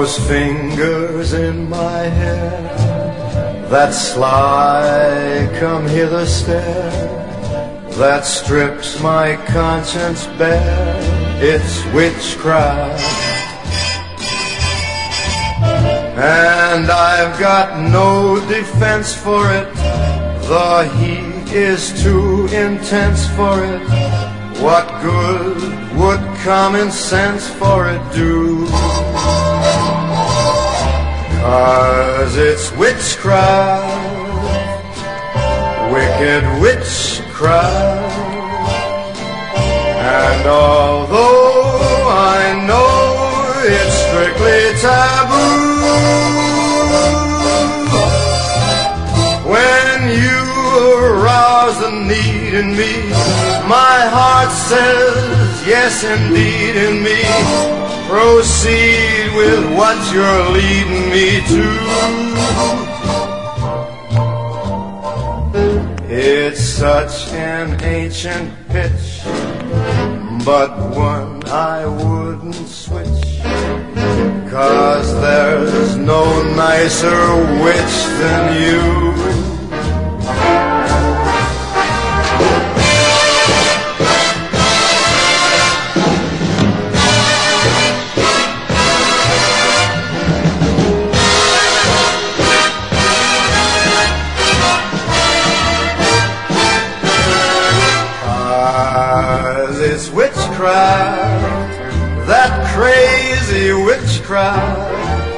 those fingers in my hair, that sly come hither stare, that strips my conscience bare, it's witchcraft. And I've got no defense for it, the heat is too intense for it. What good would common sense for it do? 'Cause it's witchcraft, wicked witchcraft. And although I know it's strictly taboo, when you arouse the need in me, my heart says yes indeed in me. Proceed with what you're leading me to. It's such an ancient pitch, but one I wouldn't switch, 'cause there's no nicer witch than you. It's witchcraft, that crazy witchcraft.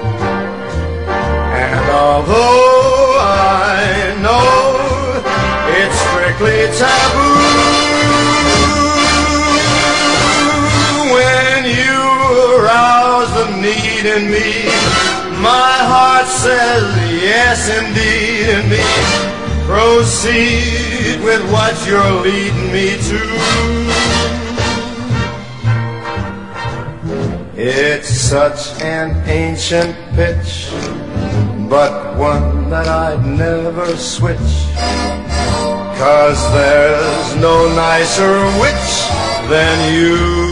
And although I know it's strictly taboo, when you arouse the need in me, my heart says yes indeed in me. Proceed with what you're leading me to. It's such an ancient pitch, but one that I'd never switch, 'cause there's no nicer witch than you.